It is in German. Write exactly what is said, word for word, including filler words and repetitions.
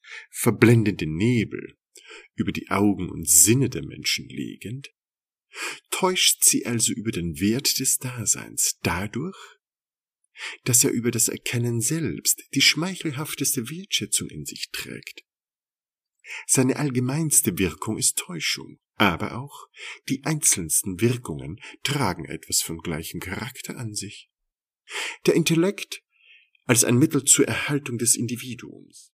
verblendende Nebel über die Augen und Sinne der Menschen legend, täuscht sie also über den Wert des Daseins dadurch, dass er über das Erkennen selbst die schmeichelhafteste Wertschätzung in sich trägt. Seine allgemeinste Wirkung ist Täuschung, aber auch die einzelnsten Wirkungen tragen etwas von gleichem Charakter an sich. Der Intellekt als ein Mittel zur Erhaltung des Individuums,